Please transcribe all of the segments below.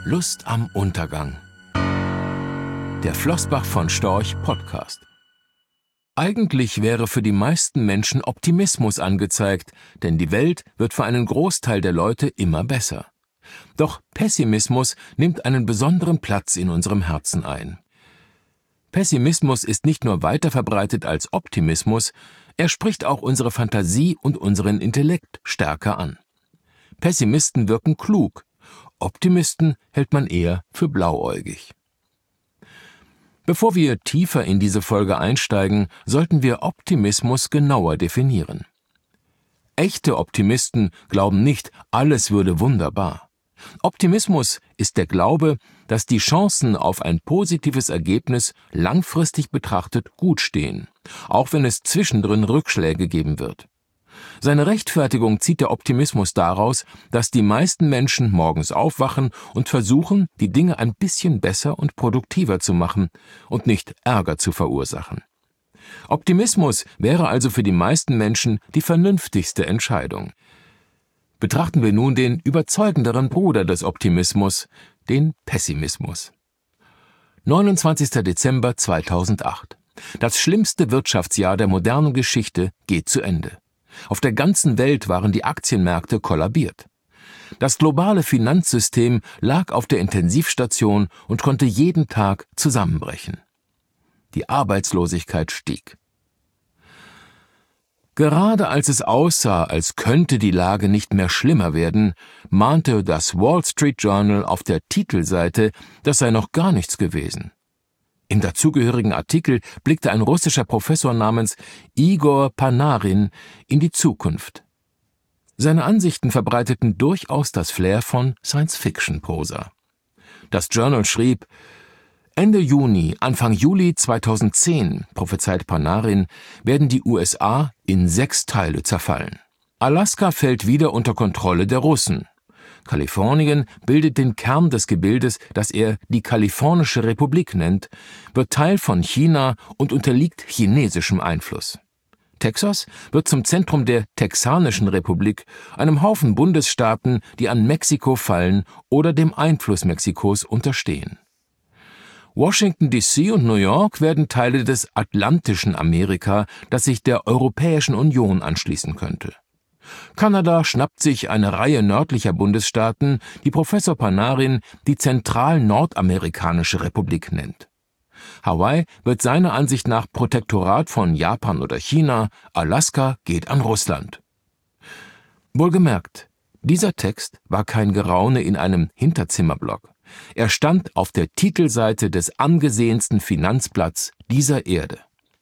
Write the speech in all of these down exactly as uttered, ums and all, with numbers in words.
Lust am Untergang. Der Flossbach von Storch Podcast. Eigentlich wäre für die meisten Menschen Optimismus angezeigt, denn die Welt wird für einen Großteil der Leute immer besser. Doch Pessimismus nimmt einen besonderen Platz in unserem Herzen ein. Pessimismus ist nicht nur weiter verbreitet als Optimismus, er spricht auch unsere Fantasie und unseren Intellekt stärker an. Pessimisten wirken klug, Optimisten hält man eher für blauäugig. Bevor wir tiefer in diese Folge einsteigen, sollten wir Optimismus genauer definieren. Echte Optimisten glauben nicht, alles würde wunderbar. Optimismus ist der Glaube, dass die Chancen auf ein positives Ergebnis langfristig betrachtet gut stehen, auch wenn es zwischendrin Rückschläge geben wird. Seine Rechtfertigung zieht der Optimismus daraus, dass die meisten Menschen morgens aufwachen und versuchen, die Dinge ein bisschen besser und produktiver zu machen und nicht Ärger zu verursachen. Optimismus wäre also für die meisten Menschen die vernünftigste Entscheidung. Betrachten wir nun den überzeugenderen Bruder des Optimismus, den Pessimismus. neunundzwanzigster Dezember zweitausendacht. Das schlimmste Wirtschaftsjahr der modernen Geschichte geht zu Ende. Auf der ganzen Welt waren die Aktienmärkte kollabiert. Das globale Finanzsystem lag auf der Intensivstation und konnte jeden Tag zusammenbrechen. Die Arbeitslosigkeit stieg. Gerade als es aussah, als könnte die Lage nicht mehr schlimmer werden, mahnte das Wall Street Journal auf der Titelseite, das sei noch gar nichts gewesen. Im dazugehörigen Artikel blickte ein russischer Professor namens Igor Panarin in die Zukunft. Seine Ansichten verbreiteten durchaus das Flair von Science-Fiction-Prosa. Das Journal schrieb: Ende Juni, Anfang Juli zweitausendzehn, prophezeit Panarin, werden die U S A in sechs Teile zerfallen. Alaska fällt wieder unter Kontrolle der Russen. Kalifornien bildet den Kern des Gebildes, das er die Kalifornische Republik nennt, wird Teil von China und unterliegt chinesischem Einfluss. Texas wird zum Zentrum der Texanischen Republik, einem Haufen Bundesstaaten, die an Mexiko fallen oder dem Einfluss Mexikos unterstehen. Washington D C und New York werden Teile des atlantischen Amerika, das sich der Europäischen Union anschließen könnte. Kanada schnappt sich eine Reihe nördlicher Bundesstaaten, die Professor Panarin die Zentral-Nordamerikanische Republik nennt. Hawaii wird seiner Ansicht nach Protektorat von Japan oder China, Alaska geht an Russland. Wohlgemerkt, dieser Text war kein Geraune in einem Hinterzimmerblog. Er stand auf der Titelseite des angesehensten Finanzblatts dieser Erde.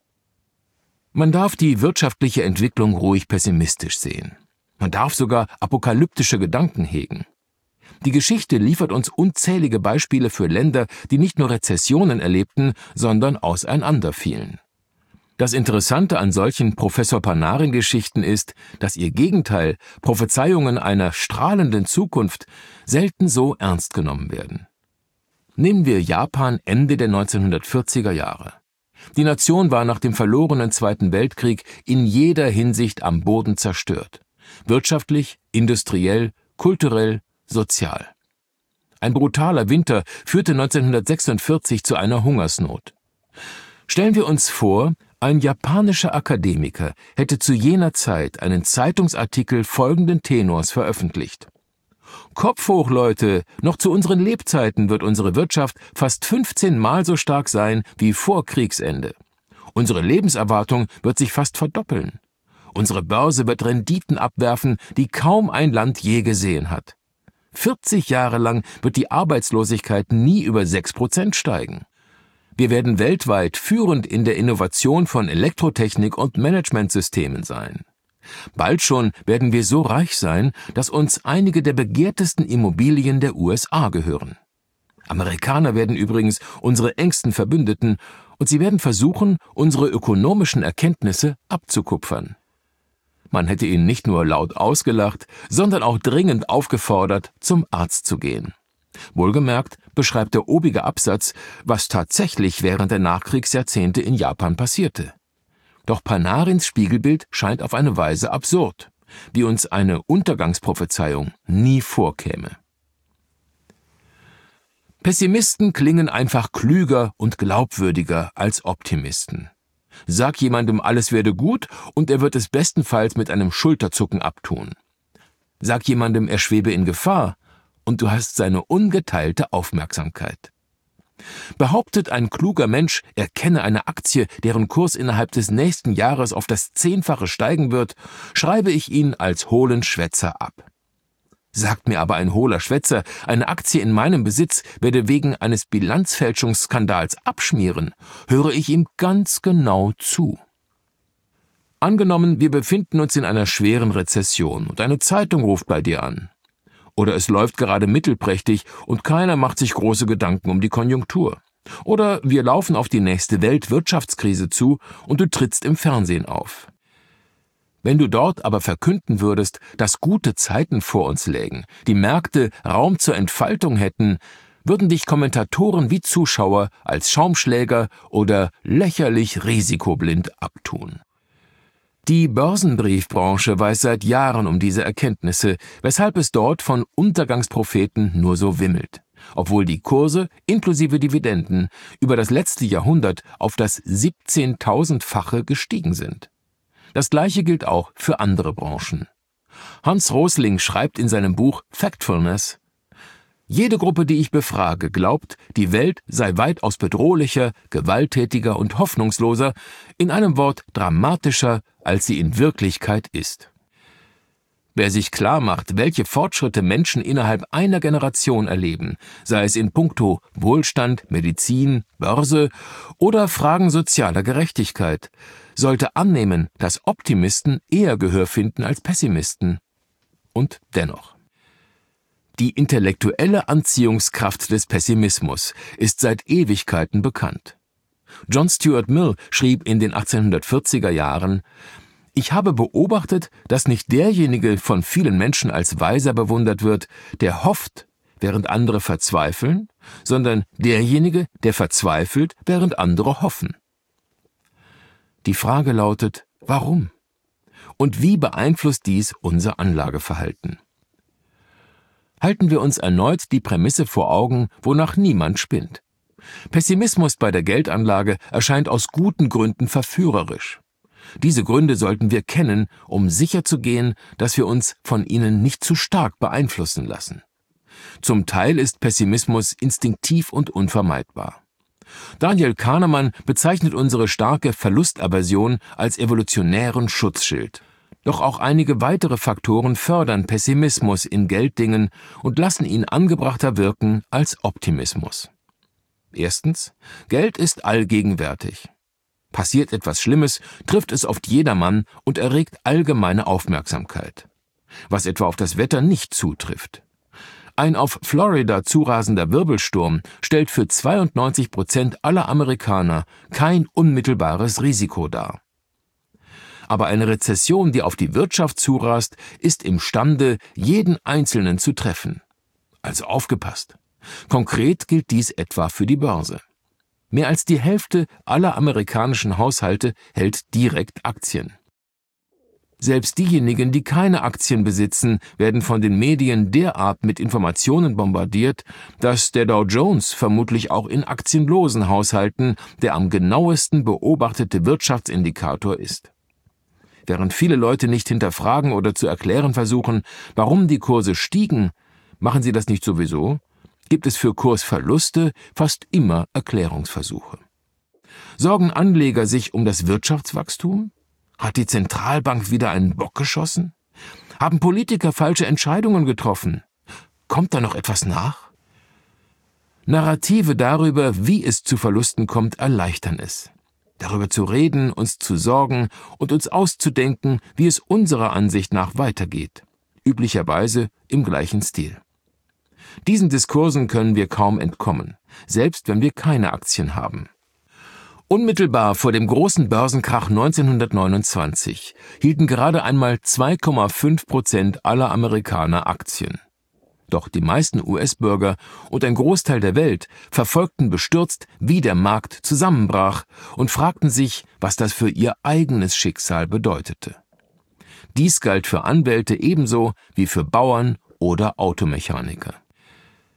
Man darf die wirtschaftliche Entwicklung ruhig pessimistisch sehen. Man darf sogar apokalyptische Gedanken hegen. Die Geschichte liefert uns unzählige Beispiele für Länder, die nicht nur Rezessionen erlebten, sondern auseinanderfielen. Das Interessante an solchen Professor Panarin-Geschichten ist, dass ihr Gegenteil, Prophezeiungen einer strahlenden Zukunft, selten so ernst genommen werden. Nehmen wir Japan Ende der neunzehnhundertvierziger Jahre. Die Nation war nach dem verlorenen Zweiten Weltkrieg in jeder Hinsicht am Boden zerstört. Wirtschaftlich, industriell, kulturell, sozial. Ein brutaler Winter führte neunzehnhundertsechsundvierzig zu einer Hungersnot. Stellen wir uns vor, ein japanischer Akademiker hätte zu jener Zeit einen Zeitungsartikel folgenden Tenors veröffentlicht: Kopf hoch, Leute, noch zu unseren Lebzeiten wird unsere Wirtschaft fast fünfzehn Mal so stark sein wie vor Kriegsende. Unsere Lebenserwartung wird sich fast verdoppeln. Unsere Börse wird Renditen abwerfen, die kaum ein Land je gesehen hat. vierzig Jahre lang wird die Arbeitslosigkeit nie über sechs Prozent steigen. Wir werden weltweit führend in der Innovation von Elektrotechnik und Managementsystemen sein. Bald schon werden wir so reich sein, dass uns einige der begehrtesten Immobilien der U S A gehören. Amerikaner werden übrigens unsere engsten Verbündeten und sie werden versuchen, unsere ökonomischen Erkenntnisse abzukupfern. Man hätte ihn nicht nur laut ausgelacht, sondern auch dringend aufgefordert, zum Arzt zu gehen. Wohlgemerkt beschreibt der obige Absatz, was tatsächlich während der Nachkriegsjahrzehnte in Japan passierte. Doch Panarins Spiegelbild scheint auf eine Weise absurd, wie uns eine Untergangsprophezeiung nie vorkäme. Pessimisten klingen einfach klüger und glaubwürdiger als Optimisten. Sag jemandem, alles werde gut, und er wird es bestenfalls mit einem Schulterzucken abtun. Sag jemandem, er schwebe in Gefahr, und du hast seine ungeteilte Aufmerksamkeit. Behauptet ein kluger Mensch, er kenne eine Aktie, deren Kurs innerhalb des nächsten Jahres auf das Zehnfache steigen wird, schreibe ich ihn als hohlen Schwätzer ab. Sagt mir aber ein hohler Schwätzer, eine Aktie in meinem Besitz werde wegen eines Bilanzfälschungsskandals abschmieren, höre ich ihm ganz genau zu. Angenommen, wir befinden uns in einer schweren Rezession und eine Zeitung ruft bei dir an. Oder es läuft gerade mittelprächtig und keiner macht sich große Gedanken um die Konjunktur. Oder wir laufen auf die nächste Weltwirtschaftskrise zu und du trittst im Fernsehen auf. Wenn du dort aber verkünden würdest, dass gute Zeiten vor uns lägen, die Märkte Raum zur Entfaltung hätten, würden dich Kommentatoren wie Zuschauer als Schaumschläger oder lächerlich risikoblind abtun. Die Börsenbriefbranche weiß seit Jahren um diese Erkenntnisse, weshalb es dort von Untergangspropheten nur so wimmelt, obwohl die Kurse inklusive Dividenden über das letzte Jahrhundert auf das siebzehntausendfache gestiegen sind. Das Gleiche gilt auch für andere Branchen. Hans Rosling schreibt in seinem Buch Factfulness: Jede Gruppe, die ich befrage, glaubt, die Welt sei weitaus bedrohlicher, gewalttätiger und hoffnungsloser, in einem Wort dramatischer, als sie in Wirklichkeit ist. Wer sich klar macht, welche Fortschritte Menschen innerhalb einer Generation erleben, sei es in puncto Wohlstand, Medizin, Börse oder Fragen sozialer Gerechtigkeit, sollte annehmen, dass Optimisten eher Gehör finden als Pessimisten. Und dennoch. Die intellektuelle Anziehungskraft des Pessimismus ist seit Ewigkeiten bekannt. John Stuart Mill schrieb in den achtzehnhundertvierziger Jahren: Ich habe beobachtet, dass nicht derjenige von vielen Menschen als Weiser bewundert wird, der hofft, während andere verzweifeln, sondern derjenige, der verzweifelt, während andere hoffen. Die Frage lautet, warum? Und wie beeinflusst dies unser Anlageverhalten? Halten wir uns erneut die Prämisse vor Augen, wonach niemand spinnt. Pessimismus bei der Geldanlage erscheint aus guten Gründen verführerisch. Diese Gründe sollten wir kennen, um sicherzugehen, dass wir uns von ihnen nicht zu stark beeinflussen lassen. Zum Teil ist Pessimismus instinktiv und unvermeidbar. Daniel Kahnemann bezeichnet unsere starke Verlustaversion als evolutionären Schutzschild. Doch auch einige weitere Faktoren fördern Pessimismus in Gelddingen und lassen ihn angebrachter wirken als Optimismus. Erstens: Geld ist allgegenwärtig. Passiert etwas Schlimmes, trifft es oft jedermann und erregt allgemeine Aufmerksamkeit. Was etwa auf das Wetter nicht zutrifft. Ein auf Florida zurasender Wirbelsturm stellt für zweiundneunzig Prozent aller Amerikaner kein unmittelbares Risiko dar. Aber eine Rezession, die auf die Wirtschaft zurast, ist imstande, jeden Einzelnen zu treffen. Also aufgepasst. Konkret gilt dies etwa für die Börse. Mehr als die Hälfte aller amerikanischen Haushalte hält direkt Aktien. Selbst diejenigen, die keine Aktien besitzen, werden von den Medien derart mit Informationen bombardiert, dass der Dow Jones vermutlich auch in aktienlosen Haushalten der am genauesten beobachtete Wirtschaftsindikator ist. Während viele Leute nicht hinterfragen oder zu erklären versuchen, warum die Kurse stiegen, machen sie das nicht sowieso, gibt es für Kursverluste fast immer Erklärungsversuche. Sorgen Anleger sich um das Wirtschaftswachstum? Hat die Zentralbank wieder einen Bock geschossen? Haben Politiker falsche Entscheidungen getroffen? Kommt da noch etwas nach? Narrative darüber, wie es zu Verlusten kommt, erleichtern es. Darüber zu reden, uns zu sorgen und uns auszudenken, wie es unserer Ansicht nach weitergeht. Üblicherweise im gleichen Stil. Diesen Diskursen können wir kaum entkommen, selbst wenn wir keine Aktien haben. Unmittelbar vor dem großen Börsenkrach neunzehnhundertneunundzwanzig hielten gerade einmal zwei Komma fünf Prozent aller Amerikaner Aktien. Doch die meisten U S-Bürger und ein Großteil der Welt verfolgten bestürzt, wie der Markt zusammenbrach und fragten sich, was das für ihr eigenes Schicksal bedeutete. Dies galt für Anwälte ebenso wie für Bauern oder Automechaniker.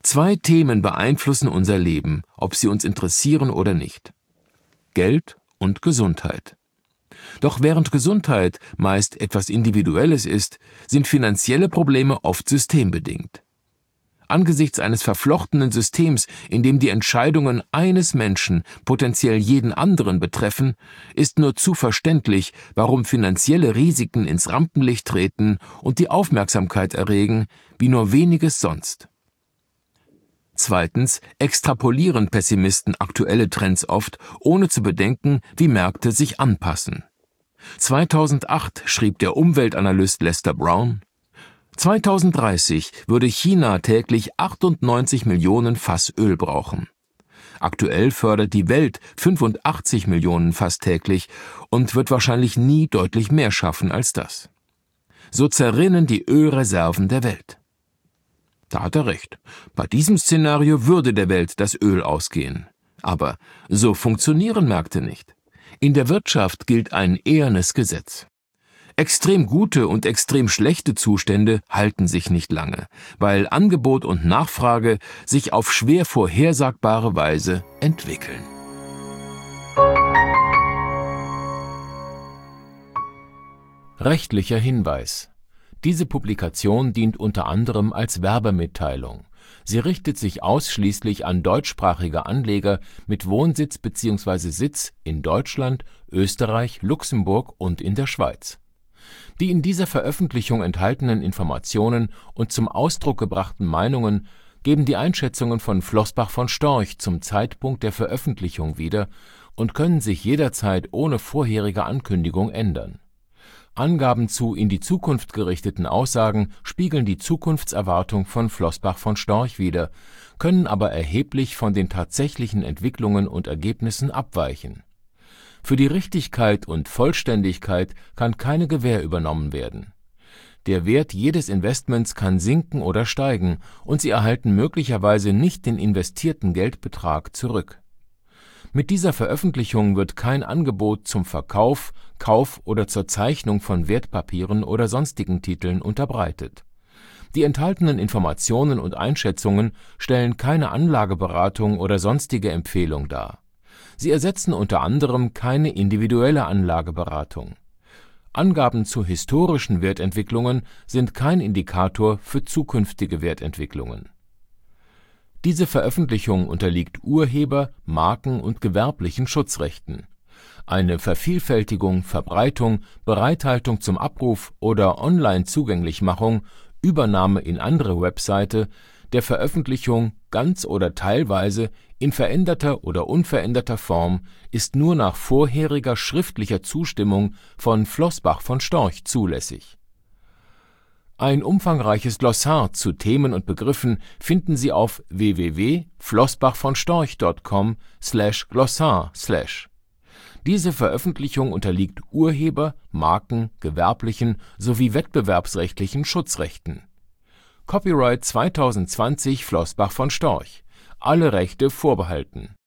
Zwei Themen beeinflussen unser Leben, ob sie uns interessieren oder nicht: Geld und Gesundheit. Doch während Gesundheit meist etwas Individuelles ist, sind finanzielle Probleme oft systembedingt. Angesichts eines verflochtenen Systems, in dem die Entscheidungen eines Menschen potenziell jeden anderen betreffen, ist nur zu verständlich, warum finanzielle Risiken ins Rampenlicht treten und die Aufmerksamkeit erregen, wie nur weniges sonst. Zweitens extrapolieren Pessimisten aktuelle Trends oft, ohne zu bedenken, wie Märkte sich anpassen. zweitausendacht schrieb der Umweltanalyst Lester Brown: zweitausenddreißig würde China täglich achtundneunzig Millionen Fass Öl brauchen. Aktuell fördert die Welt fünfundachtzig Millionen Fass täglich und wird wahrscheinlich nie deutlich mehr schaffen als das. So zerrinnen die Ölreserven der Welt. Da hat er recht. Bei diesem Szenario würde der Welt das Öl ausgehen. Aber so funktionieren Märkte nicht. In der Wirtschaft gilt ein ehernes Gesetz. Extrem gute und extrem schlechte Zustände halten sich nicht lange, weil Angebot und Nachfrage sich auf schwer vorhersagbare Weise entwickeln. Rechtlicher Hinweis: Diese Publikation dient unter anderem als Werbemitteilung. Sie richtet sich ausschließlich an deutschsprachige Anleger mit Wohnsitz bzw. Sitz in Deutschland, Österreich, Luxemburg und in der Schweiz. Die in dieser Veröffentlichung enthaltenen Informationen und zum Ausdruck gebrachten Meinungen geben die Einschätzungen von Flossbach von Storch zum Zeitpunkt der Veröffentlichung wieder und können sich jederzeit ohne vorherige Ankündigung ändern. Angaben zu in die Zukunft gerichteten Aussagen spiegeln die Zukunftserwartung von Flossbach von Storch wider, können aber erheblich von den tatsächlichen Entwicklungen und Ergebnissen abweichen. Für die Richtigkeit und Vollständigkeit kann keine Gewähr übernommen werden. Der Wert jedes Investments kann sinken oder steigen, und Sie erhalten möglicherweise nicht den investierten Geldbetrag zurück. Mit dieser Veröffentlichung wird kein Angebot zum Verkauf, Kauf oder zur Zeichnung von Wertpapieren oder sonstigen Titeln unterbreitet. Die enthaltenen Informationen und Einschätzungen stellen keine Anlageberatung oder sonstige Empfehlung dar. Sie ersetzen unter anderem keine individuelle Anlageberatung. Angaben zu historischen Wertentwicklungen sind kein Indikator für zukünftige Wertentwicklungen. Diese Veröffentlichung unterliegt Urheber-, Marken- und gewerblichen Schutzrechten. Eine Vervielfältigung, Verbreitung, Bereithaltung zum Abruf oder Online-Zugänglichmachung, Übernahme in andere Webseite der Veröffentlichung ganz oder teilweise in veränderter oder unveränderter Form ist nur nach vorheriger schriftlicher Zustimmung von Flossbach von Storch zulässig. Ein umfangreiches Glossar zu Themen und Begriffen finden Sie auf w w w punkt flossbachvonstorch punkt com slash glossar slash. Diese Veröffentlichung unterliegt Urheber-, Marken-, gewerblichen sowie wettbewerbsrechtlichen Schutzrechten. Copyright zweitausendzwanzig Flossbach von Storch. Alle Rechte vorbehalten.